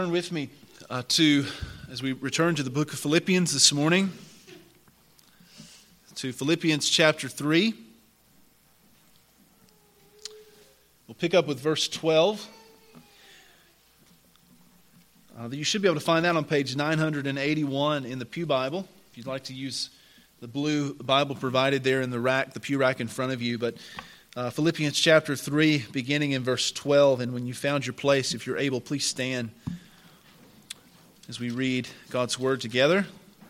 Turn with me as we return to the book of Philippians this morning, to Philippians chapter 3. We'll pick up with verse 12. You should be able to find that on page 981 in the Pew Bible, if you'd like to use the blue Bible provided there in the rack, the pew rack in front of you. But Philippians chapter 3, beginning in verse 12. And when you found your place, if you're able, please stand as we read God's Word together.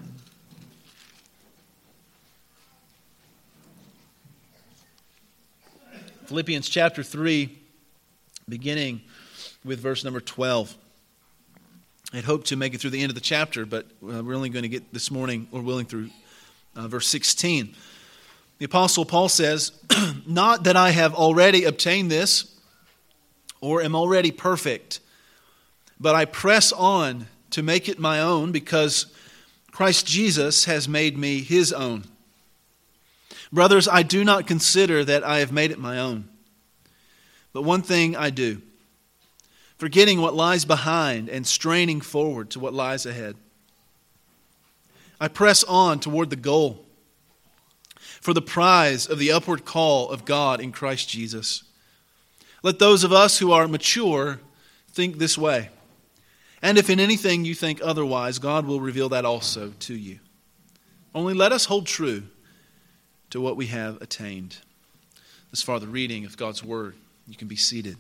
Philippians chapter 3, beginning with verse number 12. I'd hoped to make it through the end of the chapter, but we're only going to get this morning, Lord willing, through verse 16. The Apostle Paul says, "Not that I have already obtained this, or am already perfect, but I press on to make it my own, because Christ Jesus has made me His own. Brothers, I do not consider that I have made it my own. But one thing I do, forgetting what lies behind and straining forward to what lies ahead, I press on toward the goal, for the prize of the upward call of God in Christ Jesus. Let those of us who are mature think this way. And if in anything you think otherwise, God will reveal that also to you. Only let us hold true to what we have attained." This far the reading of God's Word. You can be seated.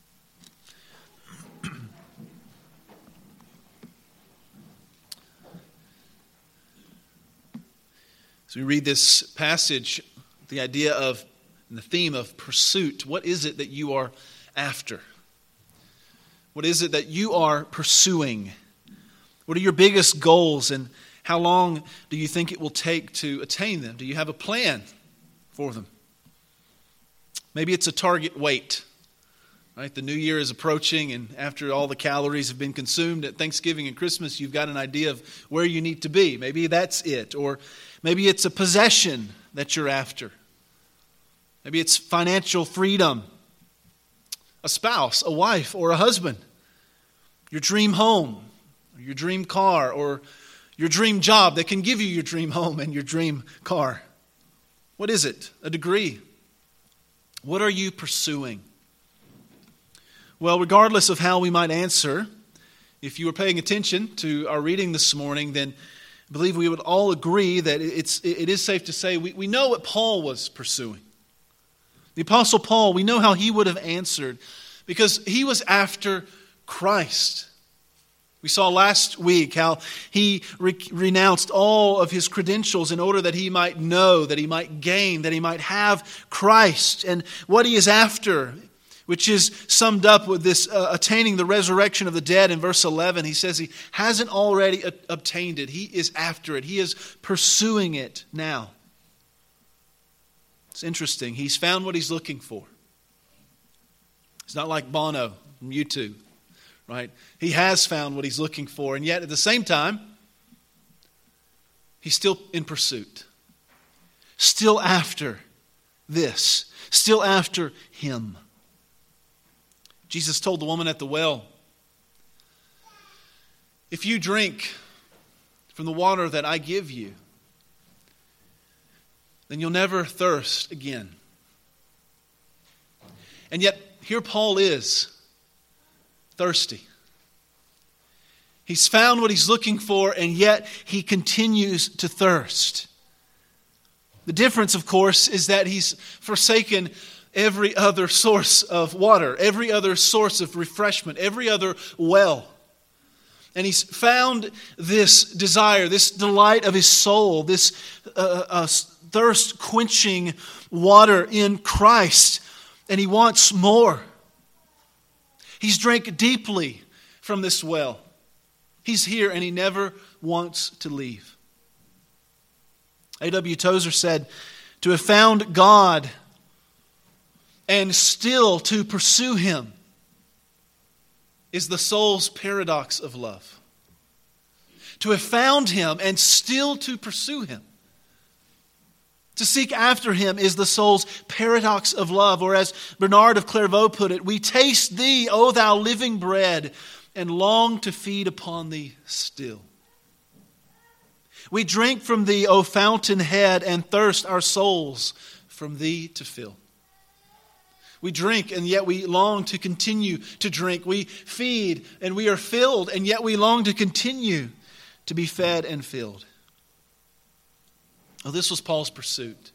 As we read this passage, the idea of, and the theme of pursuit, what is it that you are after? What is it that you are pursuing? What are your biggest goals, and how long do you think it will take to attain them? Do you have a plan for them? Maybe it's a target weight. Right? The new year is approaching, and after all the calories have been consumed at Thanksgiving and Christmas, you've got an idea of where you need to be. Maybe that's it. Or maybe it's a possession that you're after. Maybe it's financial freedom, a spouse, a wife, or a husband, your dream home, or your dream car, or your dream job that can give you your dream home and your dream car. What is it? A degree. What are you pursuing? Well, regardless of how we might answer, if you were paying attention to our reading this morning, then I believe we would all agree that it is safe to say we know what Paul was pursuing. The Apostle Paul, we know how he would have answered, because he was after Christ. We saw last week how he renounced all of his credentials in order that he might know, that he might gain, that he might have Christ. And what he is after, which is summed up with this attaining the resurrection of the dead in verse 11. He says he hasn't already obtained it. He is after it. He is pursuing it now. It's interesting. He's found what he's looking for. It's not like Bono from U2, right? He has found what he's looking for, and yet at the same time, he's still in pursuit. Still after this. Still after Him. Jesus told the woman at the well, "If you drink from the water that I give you, then you'll never thirst again." And yet, here Paul is, thirsty. He's found what he's looking for, and yet he continues to thirst. The difference, of course, is that he's forsaken every other source of water, every other source of refreshment, every other well. And he's found this desire, this delight of his soul, this thirst-quenching water in Christ, and he wants more. He's drank deeply from this well. He's here, and he never wants to leave. A.W. Tozer said, "To have found God and still to pursue Him is the soul's paradox of love." To have found Him and still to pursue Him. To seek after Him is the soul's paradox of love. Or as Bernard of Clairvaux put it, "We taste Thee, O Thou living bread, and long to feed upon thee still. We drink from thee, O fountainhead, and thirst our souls from thee to fill. We drink, and yet we long to continue to drink. We feed, and we are filled, and yet we long to continue to be fed and filled. Oh, this was Paul's pursuit.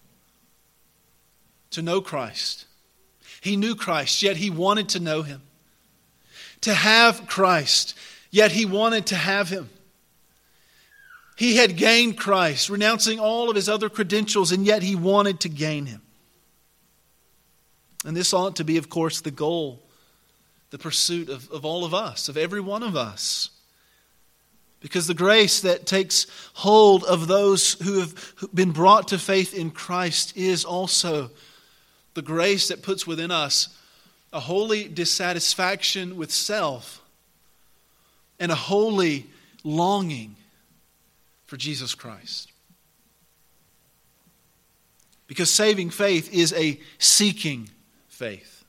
To know Christ. He knew Christ, yet he wanted to know him. To have Christ, yet he wanted to have him. He had gained Christ, renouncing all of his other credentials, and yet he wanted to gain him. And this ought to be, of course, the goal, the pursuit of all of us, of every one of us. Because the grace that takes hold of those who have been brought to faith in Christ is also the grace that puts within us a holy dissatisfaction with self and a holy longing for Jesus Christ. Because saving faith is a seeking faith.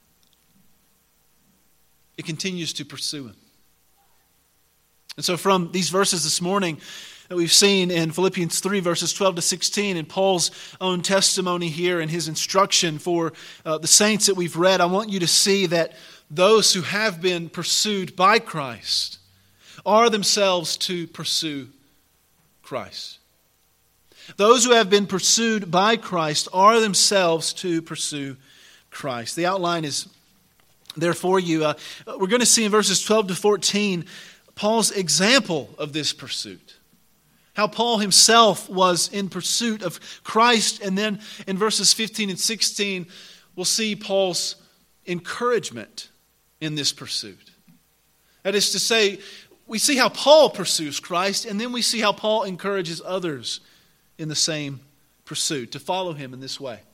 It continues to pursue him. And so from these verses this morning that we've seen in Philippians 3 verses 12 to 16 and Paul's own testimony here and his instruction for the saints that we've read, I want you to see that those who have been pursued by Christ are themselves to pursue Christ. Those who have been pursued by Christ are themselves to pursue Christ. The outline is there for you. We're going to see in verses 12 to 14 Paul's example of this pursuit. How Paul himself was in pursuit of Christ. And then in verses 15 and 16, we'll see Paul's encouragement in this pursuit. That is to say, we see how Paul pursues Christ, and then we see how Paul encourages others in the same pursuit to follow him in this way.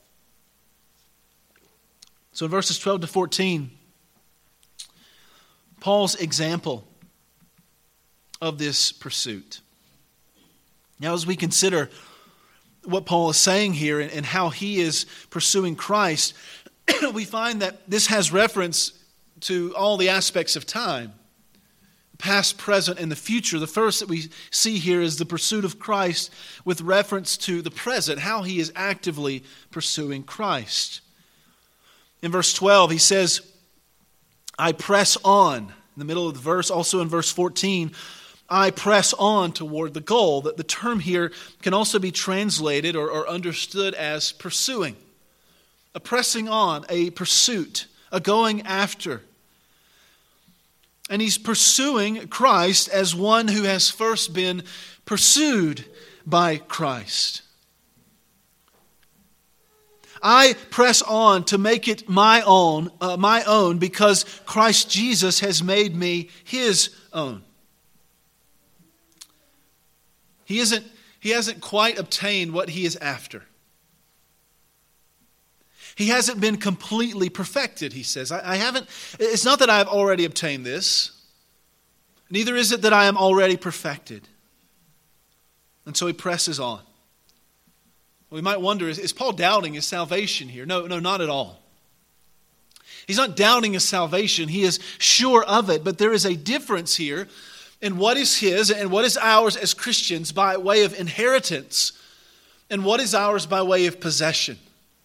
So in verses 12 to 14, Paul's example of this pursuit. Now, as we consider what Paul is saying here and how he is pursuing Christ, we find that this has reference to all the aspects of time, past, present, and the future. The first that we see here is the pursuit of Christ with reference to the present, how he is actively pursuing Christ. In verse 12, he says, I press on. In the middle of the verse, also in verse 14, I press on toward the goal. That the term here can also be translated or understood as pursuing. A pressing on, a pursuit, a going after. And he's pursuing Christ as one who has first been pursued by Christ. I press on to make it my own because Christ Jesus has made me his own. He hasn't quite obtained what he is after. He hasn't been completely perfected, he says. It's not that I have already obtained this. Neither is it that I am already perfected. And so he presses on. We might wonder, is Paul doubting his salvation here? No, not at all. He's not doubting his salvation. He is sure of it. But there is a difference here in what is his and what is ours as Christians by way of inheritance and what is ours by way of possession.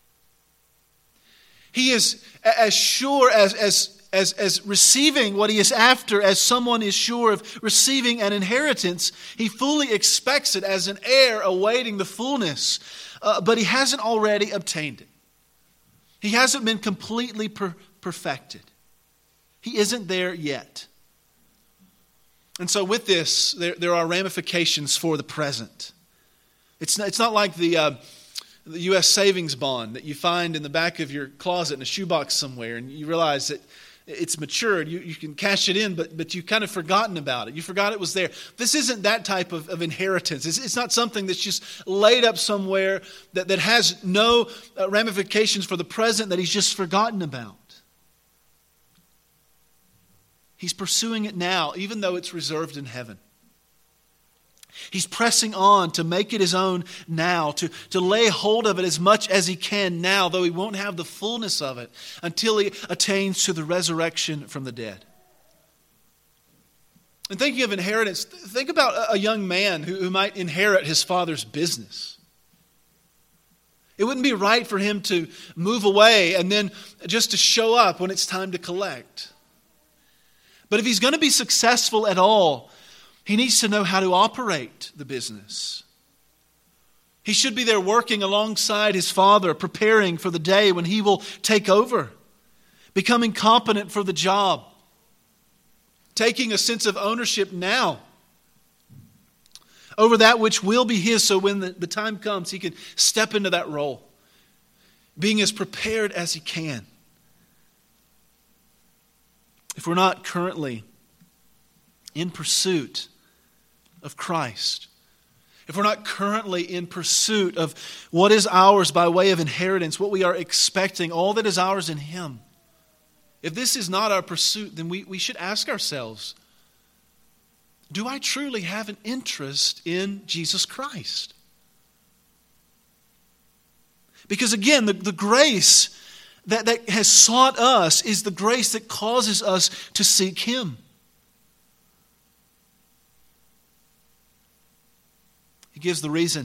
He is as sure as receiving what he is after as someone is sure of receiving an inheritance. He fully expects it as an heir awaiting the fullness, but he hasn't already obtained it. He hasn't been completely perfected. He isn't there yet. And so with this, there are ramifications for the present. It's not like the U.S. savings bond that you find in the back of your closet in a shoebox somewhere, and you realize that it's matured. You can cash it in, but you've kind of forgotten about it. You forgot it was there. This isn't that type of inheritance. It's not something that's just laid up somewhere that has no ramifications for the present that he's just forgotten about. He's pursuing it now, even though it's reserved in heaven. He's pressing on to make it his own now, to lay hold of it as much as he can now, though he won't have the fullness of it until he attains to the resurrection from the dead. And thinking of inheritance, think about a young man who might inherit his father's business. It wouldn't be right for him to move away and then just to show up when it's time to collect. But if he's going to be successful at all, he needs to know how to operate the business. He should be there working alongside his father, preparing for the day when he will take over, becoming competent for the job, taking a sense of ownership now over that which will be his, so when the time comes, he can step into that role, being as prepared as he can. If we're not currently in pursuit of Christ, if we're not currently in pursuit of what is ours by way of inheritance, what we are expecting, all that is ours in Him, if this is not our pursuit, then we should ask ourselves, do I truly have an interest in Jesus Christ? Because again, the grace that has sought us is the grace that causes us to seek Him. He gives the reason.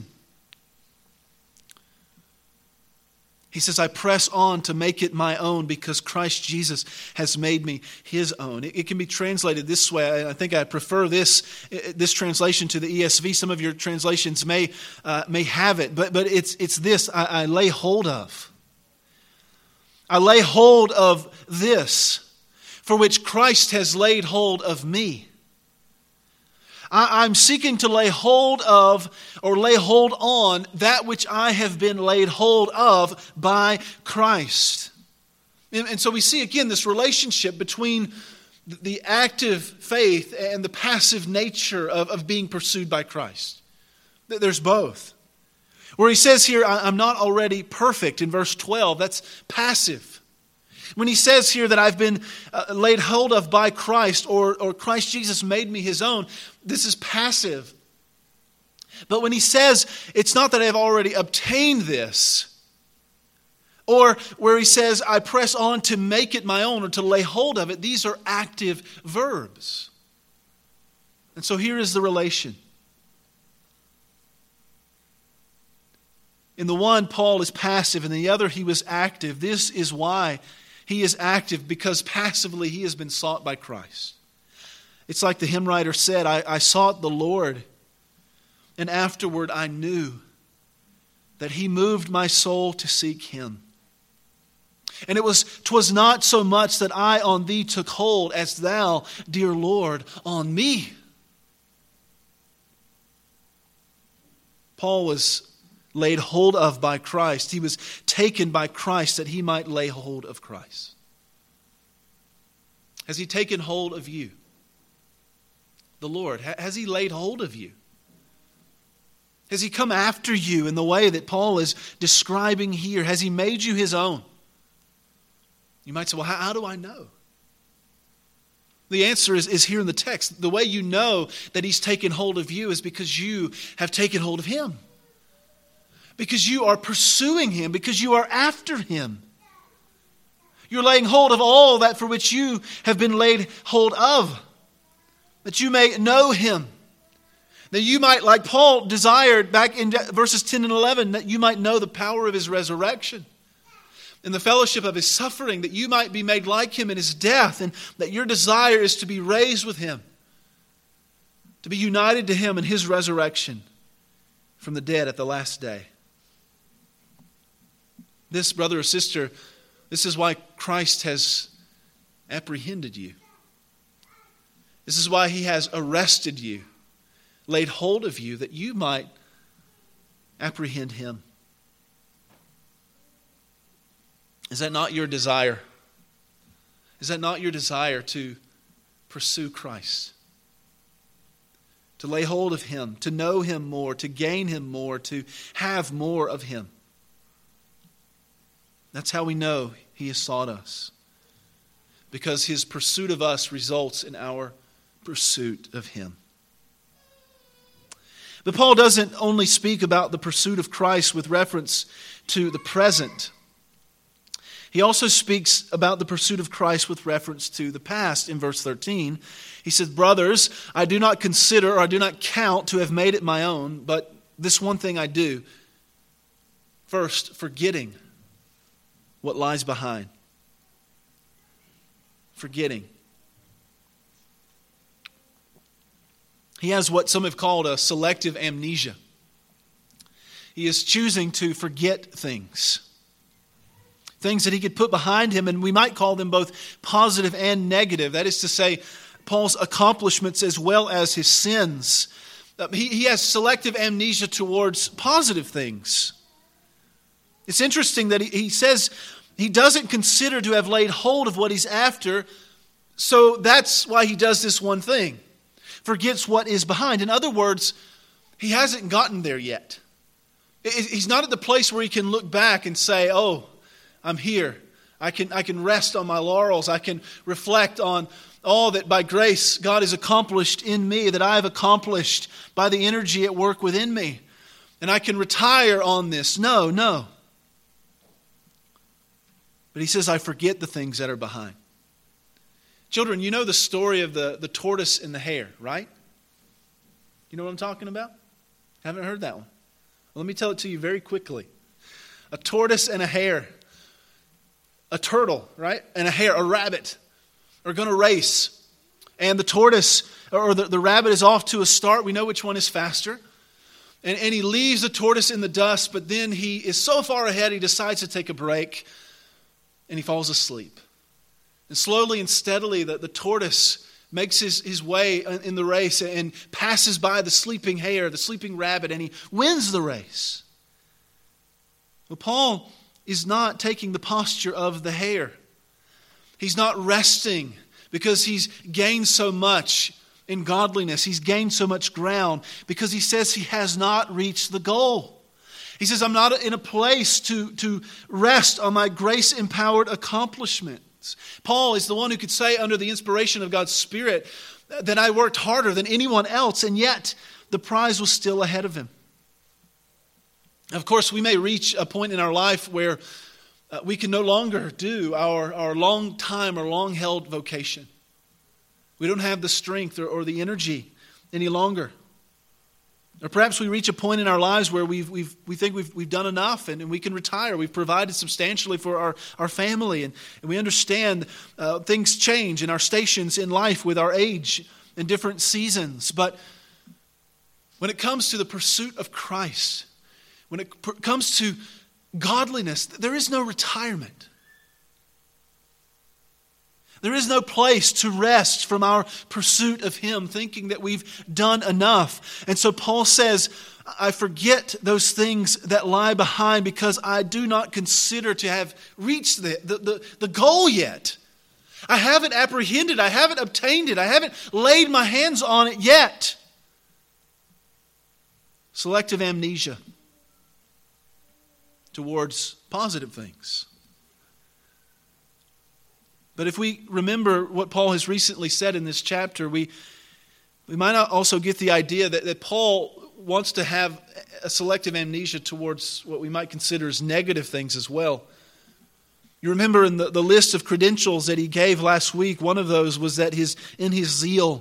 He says, I press on to make it my own because Christ Jesus has made me His own. It can be translated this way. I think I prefer this translation to the ESV. Some of your translations may have it, but it's this, I lay hold of. I lay hold of this for which Christ has laid hold of me. I'm seeking to lay hold of or lay hold on that which I have been laid hold of by Christ. And so we see again this relationship between the active faith and the passive nature of being pursued by Christ. There's both. Where he says here, I'm not already perfect in verse 12, that's passive. When he says here that I've been laid hold of by Christ or Christ Jesus made me His own, this is passive. But when he says it's not that I've already obtained this, or where he says I press on to make it my own or to lay hold of it, these are active verbs. And so here is the relation. In the one, Paul is passive, and in the other, he was active. This is why he is active, because passively he has been sought by Christ. It's like the hymn writer said, I sought the Lord, and afterward I knew that He moved my soul to seek Him. And 'twas not so much that I on Thee took hold, as Thou, dear Lord, on me. Paul was laid hold of by Christ. He was taken by Christ that he might lay hold of Christ. Has He taken hold of you? The Lord, has He laid hold of you? Has He come after you in the way that Paul is describing here? Has He made you His own? You might say, well, how do I know? The answer is here in the text. The way you know that He's taken hold of you is because you have taken hold of Him. Because you are pursuing Him, because you are after Him. You're laying hold of all that for which you have been laid hold of, that you may know Him. That you might, like Paul desired back in verses 10 and 11, that you might know the power of His resurrection and the fellowship of His suffering, that you might be made like Him in His death, and that your desire is to be raised with Him, to be united to Him in His resurrection from the dead at the last day. This, brother or sister, this is why Christ has apprehended you. This is why He has arrested you, laid hold of you, that you might apprehend Him. Is that not your desire? Is that not your desire to pursue Christ? To lay hold of Him, to know Him more, to gain Him more, to have more of Him? That's how we know He has sought us. Because His pursuit of us results in our pursuit of Him. But Paul doesn't only speak about the pursuit of Christ with reference to the present. He also speaks about the pursuit of Christ with reference to the past in verse 13. He says, brothers, I do not consider or I do not count to have made it my own, but this one thing I do. First, forgetting what lies behind. Forgetting. He has what some have called a selective amnesia. He is choosing to forget things. Things that he could put behind him, and we might call them both positive and negative. That is to say, Paul's accomplishments as well as his sins. He has selective amnesia towards positive things. It's interesting that he says he doesn't consider to have laid hold of what he's after, so that's why he does this one thing. Forgets what is behind. In other words, he hasn't gotten there yet. He's not at the place where he can look back and say, oh, I'm here. I can rest on my laurels. I can reflect on all that by grace God has accomplished in me, that I have accomplished by the energy at work within me. And I can retire on this. No. But he says, I forget the things that are behind. Children, you know the story of the tortoise and the hare, right? You know what I'm talking about? Haven't heard that one? Well, let me tell it to you very quickly. A tortoise and a hare, a turtle, right? And a hare, a rabbit, are going to race. And the tortoise, or the rabbit is off to a start. We know which one is faster. And he leaves the tortoise in the dust, but then he is so far ahead, he decides to take a break, and he falls asleep. And slowly and steadily, the tortoise makes his way in the race and passes by the sleeping hare, the sleeping rabbit, and he wins the race. Well, Paul is not taking the posture of the hare. He's not resting because he's gained so much in godliness. He's gained so much ground because he says he has not reached the goal. He says, I'm not in a place to rest on my grace-empowered accomplishments. Paul is the one who could say under the inspiration of God's Spirit that I worked harder than anyone else, and yet the prize was still ahead of him. Of course, we may reach a point in our life where we can no longer do our long time or long-held vocation. We don't have the strength or the energy any longer. Or perhaps we reach a point in our lives where we think we've done enough and we can retire. We've provided substantially for our family, and we understand things change in our stations in life with our age and different seasons. But when it comes to the pursuit of Christ, when it comes to godliness, there is no retirement. There is no place to rest from our pursuit of Him, thinking that we've done enough. And so Paul says, I forget those things that lie behind because I do not consider to have reached the goal yet. I haven't apprehended, I haven't obtained it, I haven't laid my hands on it yet. Selective amnesia towards positive things. But if we remember what Paul has recently said in this chapter, we might also get the idea that Paul wants to have a selective amnesia towards what we might consider as negative things as well. You remember in the list of credentials that he gave last week, one of those was that in his zeal,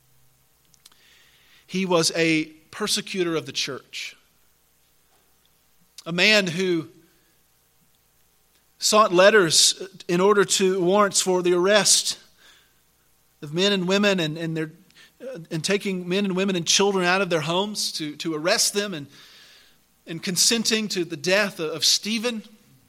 he was a persecutor of the church. A man who sought letters in order to warrants for the arrest of men and women and taking men and women and children out of their homes to arrest them and consenting to the death of Stephen.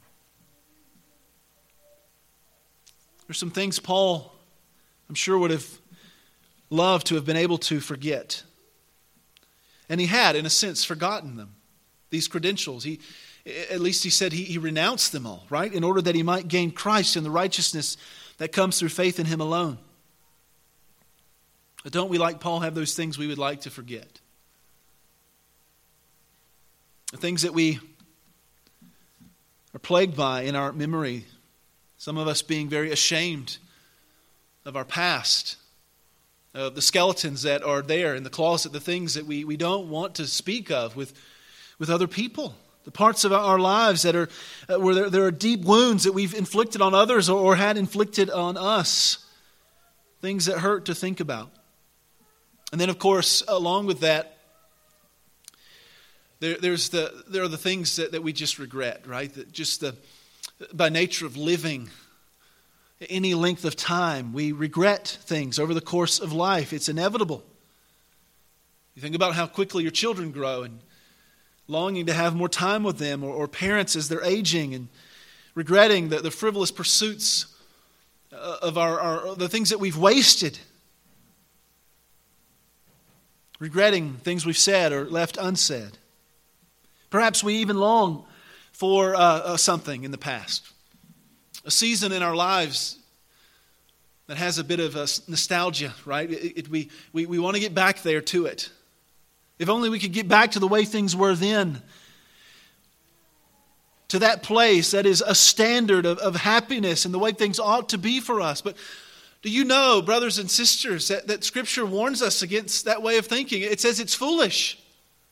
There's some things Paul, I'm sure, would have loved to have been able to forget. And he had, in a sense, forgotten them. These credentials. At least he said he renounced them all, right? In order that he might gain Christ and the righteousness that comes through faith in Him alone. But don't we, like Paul, have those things we would like to forget? The things that we are plagued by in our memory. Some of us being very ashamed of our past. The skeletons that are there in the closet. The things that we don't want to speak of with other people. The parts of our lives that are where there are deep wounds that we've inflicted on others or had inflicted on us. Things that hurt to think about. And then, of course, along with that, there are the things that we just regret, right? That just by nature of living any length of time, we regret things over the course of life. It's inevitable. You think about how quickly your children grow and longing to have more time with them, or parents as they're aging and regretting the frivolous pursuits of the things that we've wasted. Regretting things we've said or left unsaid. Perhaps we even long for something in the past. A season in our lives that has a bit of a nostalgia, right? We want to get back there to it. If only we could get back to the way things were then. To that place that is a standard of happiness and the way things ought to be for us. But do you know, brothers and sisters, that Scripture warns us against that way of thinking? It says it's foolish.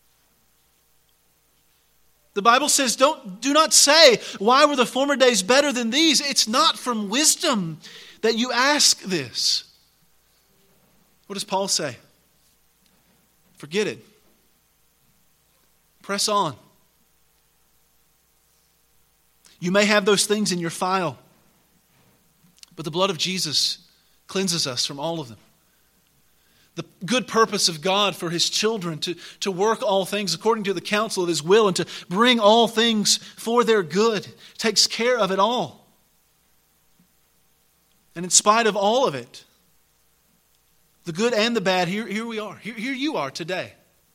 The Bible says, do not say, why were the former days better than these? It's not from wisdom that you ask this. What does Paul say? Forget it. Press on. You may have those things in your file, but the blood of Jesus cleanses us from all of them. The good purpose of God for His children to work all things according to the counsel of His will and to bring all things for their good takes care of it all. And in spite of all of it, the good and the bad, here we are. Here you are today.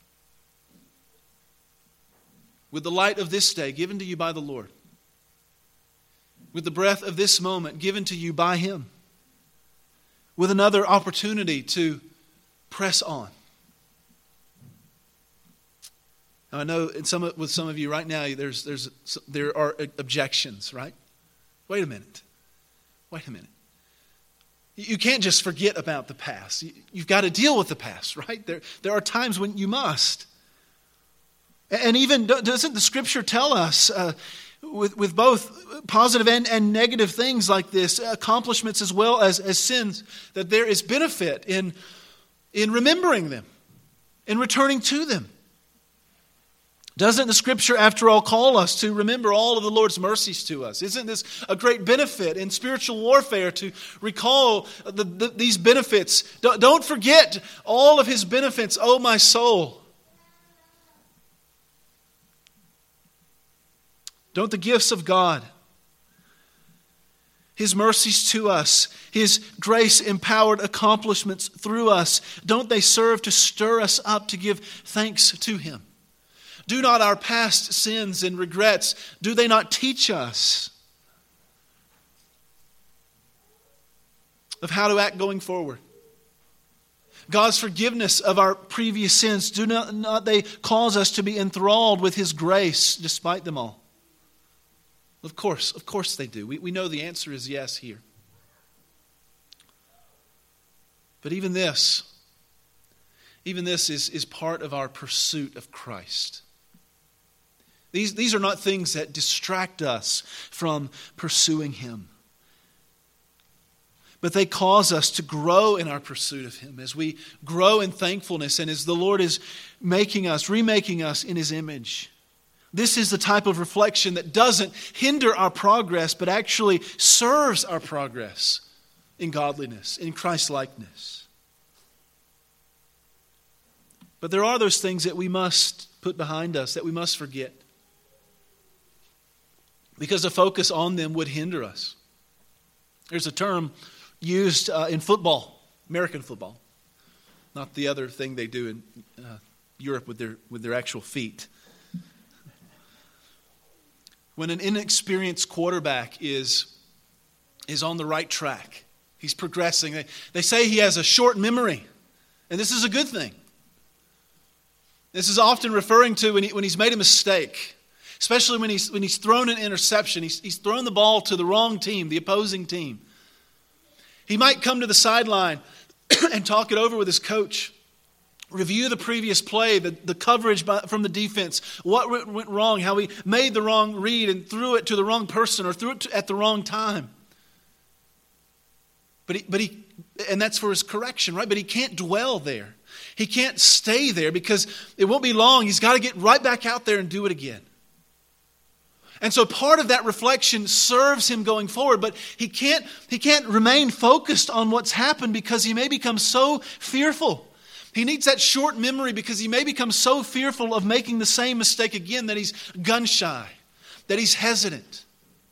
With the light of this day given to you by the Lord. With the breath of this moment given to you by Him. With another opportunity to press on. Now I know with some of you right now, there are objections, right? Wait a minute. You can't just forget about the past. You've got to deal with the past, right? There are times when you must. And even, doesn't the Scripture tell us, with both positive and negative things like this, accomplishments as well as sins, that there is benefit in remembering them, in returning to them? Doesn't the Scripture, after all, call us to remember all of the Lord's mercies to us? Isn't this a great benefit in spiritual warfare to recall these benefits? Don't forget all of His benefits, O my soul. Don't the gifts of God, His mercies to us, His grace-empowered accomplishments through us, don't they serve to stir us up to give thanks to Him? Do not our past sins and regrets, do they not teach us of how to act going forward? God's forgiveness of our previous sins, do not they cause us to be enthralled with His grace despite them all? Of course they do. We know the answer is yes here. But even this is part of our pursuit of Christ. These are not things that distract us from pursuing Him. But they cause us to grow in our pursuit of Him as we grow in thankfulness and as the Lord is remaking us in His image. This is the type of reflection that doesn't hinder our progress, but actually serves our progress in godliness, in Christ-likeness. But there are those things that we must put behind us, that we must forget. Because a focus on them would hinder us. There's a term used in football, American football. Not the other thing they do in Europe with their actual feet. When an inexperienced quarterback is on the right track, he's progressing. They say he has a short memory, and this is a good thing. This is often referring to when he's made a mistake, especially when he's thrown an interception. He's thrown the ball to the wrong team, the opposing team. He might come to the sideline and talk it over with his coach Review the previous play, the coverage from the defense, what went wrong, how he made the wrong read and threw it to the wrong person or threw it at the wrong time. And that's for his correction, right? But he can't dwell there. He can't stay there because it won't be long. He's got to get right back out there and do it again. And so part of that reflection serves him going forward, but he can't remain focused on what's happened because he may become so fearful. He needs that short memory because he may become so fearful of making the same mistake again that he's gun shy, that he's hesitant,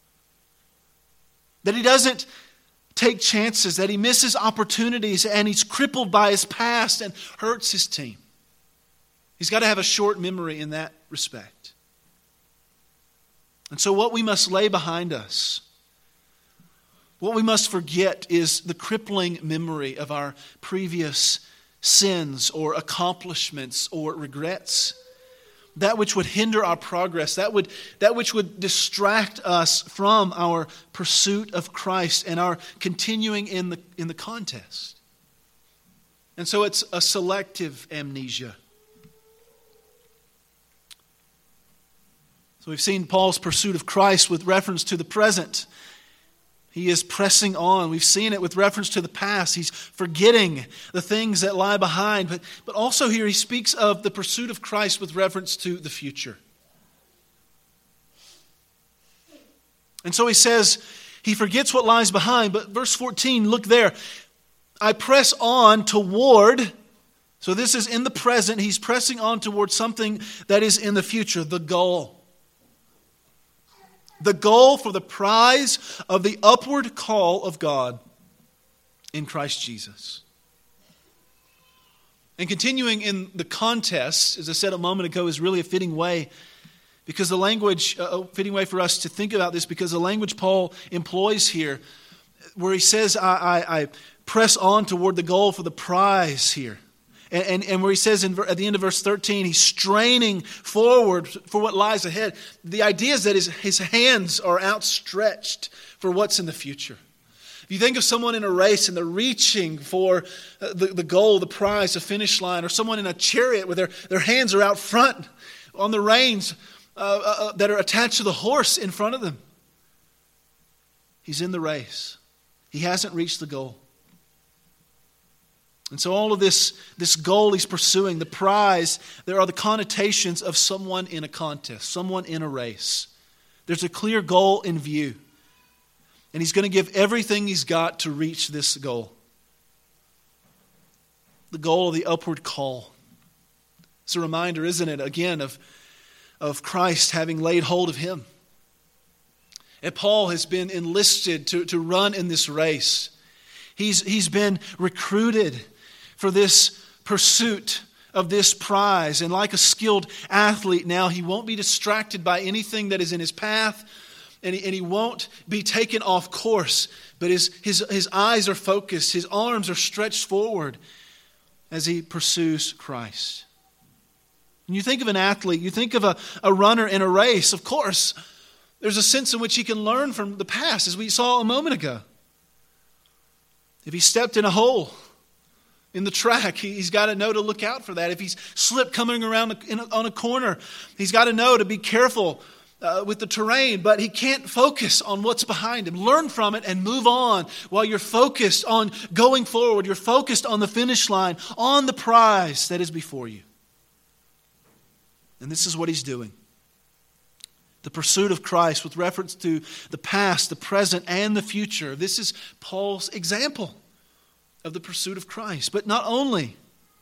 that he doesn't take chances, that he misses opportunities, and he's crippled by his past and hurts his team. He's got to have a short memory in that respect. And so what we must lay behind us, what we must forget is the crippling memory of our previous sins or accomplishments or regrets. That which would hinder our progress, that which would distract us from our pursuit of Christ and our continuing in the contest. And so it's a selective amnesia. So we've seen Paul's pursuit of Christ with reference to the present. He is pressing on. We've seen it with reference to the past. He's forgetting the things that lie behind. But also here he speaks of the pursuit of Christ with reference to the future. And so he says he forgets what lies behind. But verse 14, look there. I press on toward. So this is in the present. He's pressing on toward something that is in the future, the goal. The goal for the prize of the upward call of God in Christ Jesus. And continuing in the contest, as I said a moment ago, is really a fitting way because the language, a fitting way for us to think about this, because the language Paul employs here, where he says, I press on toward the goal for the prize here. And where he says at the end of verse 13, he's straining forward for what lies ahead. The idea is that his hands are outstretched for what's in the future. If you think of someone in a race and they're reaching for the goal, the prize, the finish line, or someone in a chariot where their hands are out front on the reins that are attached to the horse in front of them. He's in the race. He hasn't reached the goal. And so all of this goal he's pursuing, the prize, there are the connotations of someone in a contest, someone in a race. There's a clear goal in view. And he's going to give everything he's got to reach this goal. The goal of the upward call. It's a reminder, isn't it, again, of Christ having laid hold of him. And Paul has been enlisted to run in this race. He's been recruited for this pursuit of this prize. And like a skilled athlete now, he won't be distracted by anything that is in his path, and he won't be taken off course, but his eyes are focused, his arms are stretched forward as he pursues Christ. When you think of an athlete, you think of a runner in a race, of course, there's a sense in which he can learn from the past, as we saw a moment ago. If he stepped in a hole in the track, he's got to know to look out for that. If he's slipped coming around on a corner, he's got to know to be careful with the terrain, but he can't focus on what's behind him. Learn from it and move on while you're focused on going forward. You're focused on the finish line, on the prize that is before you. And this is what he's doing. The pursuit of Christ with reference to the past, the present, and the future. This is Paul's example of the pursuit of Christ. But not only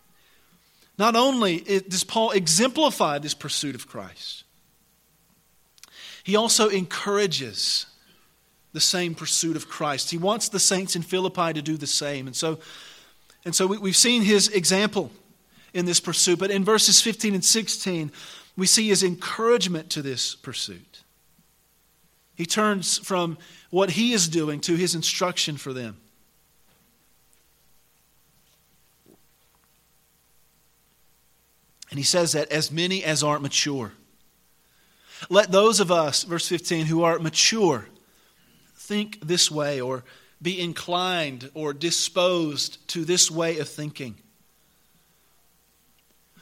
does Paul exemplify this pursuit of Christ, he also encourages the same pursuit of Christ. He wants the saints in Philippi to do the same. And so we've seen his example in this pursuit. But in verses 15 and 16, we see his encouragement to this pursuit. He turns from what he is doing to his instruction for them. And he says that as many as are mature. Let those of us, verse 15, who are mature, think this way, or be inclined or disposed to this way of thinking.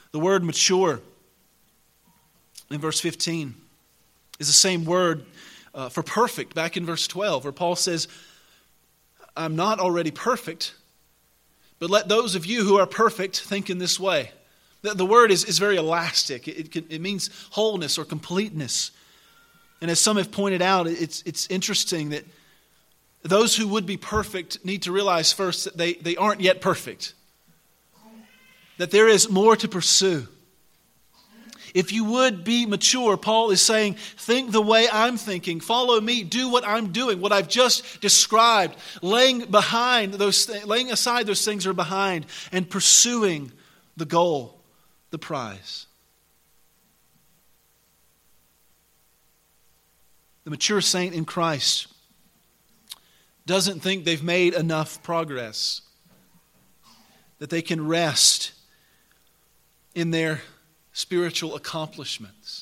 The word mature in verse 15 is the same word for perfect back in verse 12, where Paul says, I'm not already perfect, but let those of you who are perfect think in this way. The word is very elastic. It means wholeness or completeness. And as some have pointed out, it's interesting that those who would be perfect need to realize first that they aren't yet perfect. That there is more to pursue. If you would be mature, Paul is saying, think the way I'm thinking. Follow me. Do what I'm doing, what I've just described. Laying aside those things that are behind and pursuing the goal, the prize. The mature saint in Christ doesn't think they've made enough progress, that they can rest in their spiritual accomplishments.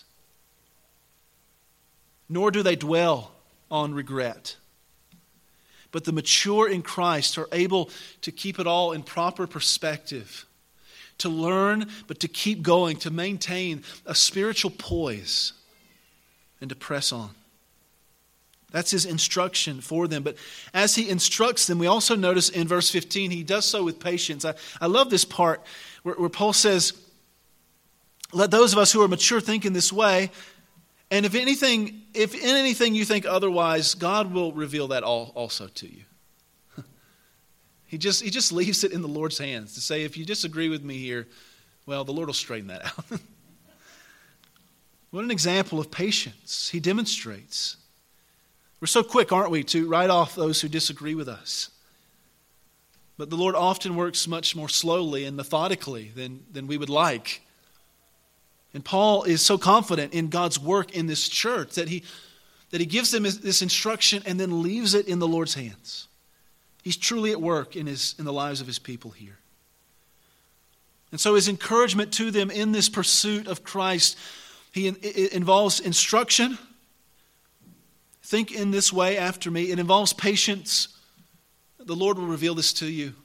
Nor do they dwell on regret. But the mature in Christ are able to keep it all in proper perspective, to learn, but to keep going, to maintain a spiritual poise, and to press on. That's his instruction for them. But as he instructs them, we also notice in verse 15, he does so with patience. I love this part where Paul says, let those of us who are mature think in this way, and if in anything you think otherwise, God will reveal that also to you. He just leaves it in the Lord's hands to say, if you disagree with me here, well, the Lord will straighten that out. What an example of patience he demonstrates. We're so quick, aren't we, to write off those who disagree with us. But the Lord often works much more slowly and methodically than we would like. And Paul is so confident in God's work in this church that he gives them this instruction and then leaves it in the Lord's hands. He's truly at work in the lives of his people here. And so his encouragement to them in this pursuit of Christ, it involves instruction. Think in this way after me. It involves patience. The Lord will reveal this to you.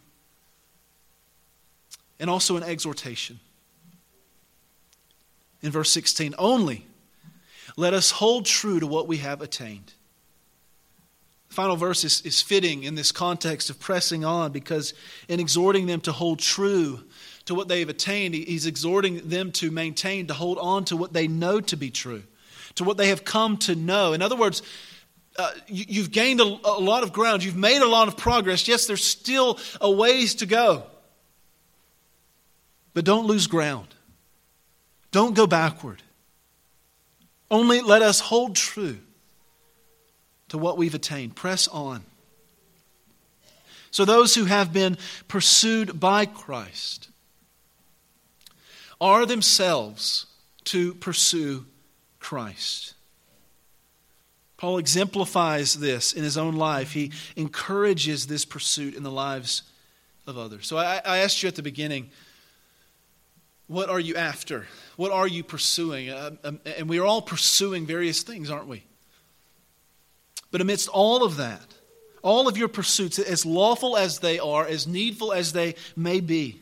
And also an exhortation. In verse 16, only let us hold true to what we have attained. The final verse is fitting in this context of pressing on, because in exhorting them to hold true to what they have attained, he's exhorting them to maintain, to hold on to what they know to be true, to what they have come to know. In other words, you've gained a lot of ground. You've made a lot of progress. Yes, there's still a ways to go. But don't lose ground. Don't go backward. Only let us hold true to what we've attained. Press on. So those who have been pursued by Christ are themselves to pursue Christ. Paul exemplifies this in his own life. He encourages this pursuit in the lives of others. So I asked you at the beginning, what are you after? What are you pursuing? And we are all pursuing various things, aren't we? But amidst all of that, all of your pursuits, as lawful as they are, as needful as they may be,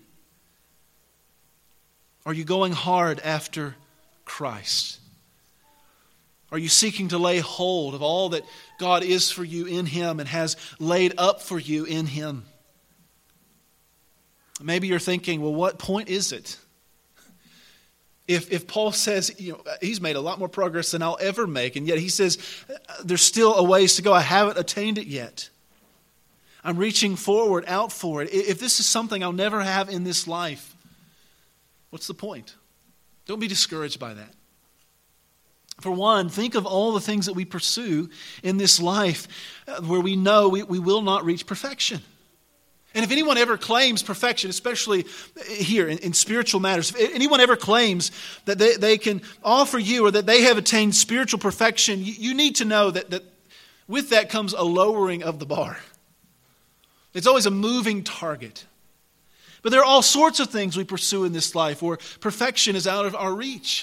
are you going hard after Christ? Are you seeking to lay hold of all that God is for you in Him and has laid up for you in Him? Maybe you're thinking, well, what point is it? If Paul says, he's made a lot more progress than I'll ever make, and yet he says, there's still a ways to go. I haven't attained it yet. I'm reaching forward, out for it. If this is something I'll never have in this life, what's the point? Don't be discouraged by that. For one, think of all the things that we pursue in this life where we know we will not reach perfection. And if anyone ever claims perfection, especially here in spiritual matters, if anyone ever claims that they can offer you or that they have attained spiritual perfection, you need to know that with that comes a lowering of the bar. It's always a moving target. But there are all sorts of things we pursue in this life where perfection is out of our reach.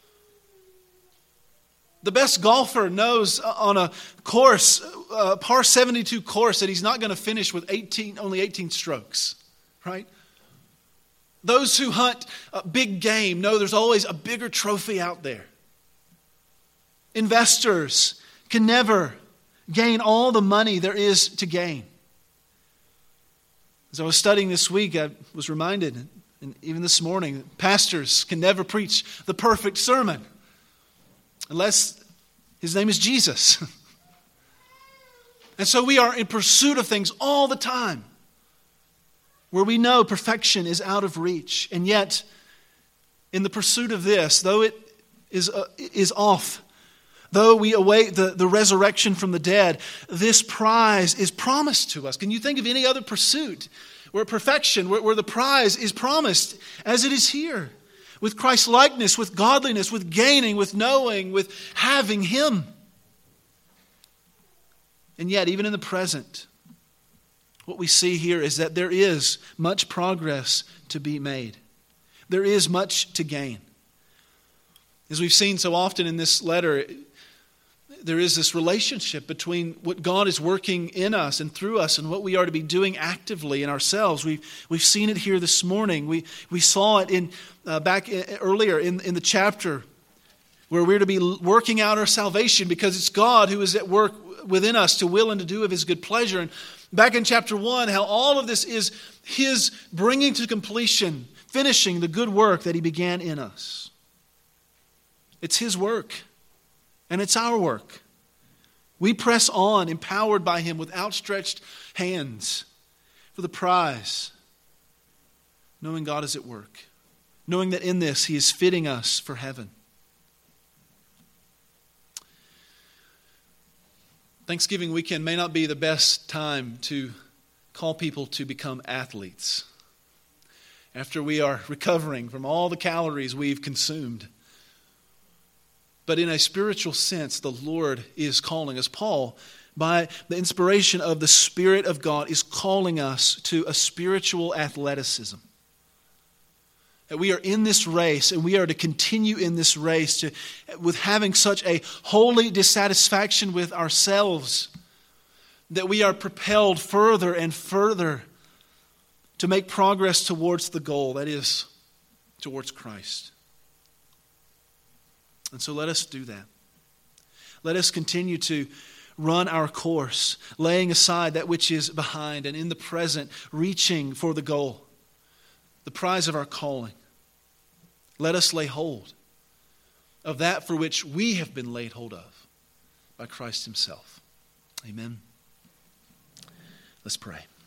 The best golfer knows on a course, par 72 course, that he's not going to finish with only 18 strokes, right? Those who hunt big game know there's always a bigger trophy out there. Investors can never gain all the money there is to gain. As I was studying this week, I was reminded, and even this morning, pastors can never preach the perfect sermon unless his name is Jesus. And so we are in pursuit of things all the time where we know perfection is out of reach. And yet, in the pursuit of this, though it is off, though we await the resurrection from the dead, this prize is promised to us. Can you think of any other pursuit where perfection, where the prize is promised as it is here? With Christ's likeness, with godliness, with gaining, with knowing, with having Him. And yet, even in the present, what we see here is that there is much progress to be made. There is much to gain. As we've seen so often in this letter, there is this relationship between what God is working in us and through us and what we are to be doing actively in ourselves. We've seen it here this morning. We saw it earlier in the chapter where we're to be working out our salvation because it's God who is at work within us to will and to do of His good pleasure. And back in chapter 1, how all of this is His bringing to completion, finishing the good work that He began in us. It's His work. And it's our work. We press on, empowered by Him with outstretched hands for the prize, knowing God is at work, knowing that in this He is fitting us for heaven. Thanksgiving weekend may not be the best time to call people to become athletes after we are recovering from all the calories we've consumed. But in a spiritual sense, the Lord is calling us. Paul, by the inspiration of the Spirit of God, is calling us to a spiritual athleticism. That we are in this race, and we are to continue in this race with having such a holy dissatisfaction with ourselves that we are propelled further and further to make progress towards the goal, that is, towards Christ. And so let us do that. Let us continue to run our course, laying aside that which is behind, and in the present, reaching for the goal, the prize of our calling. Let us lay hold of that for which we have been laid hold of by Christ Himself. Amen. Let's pray.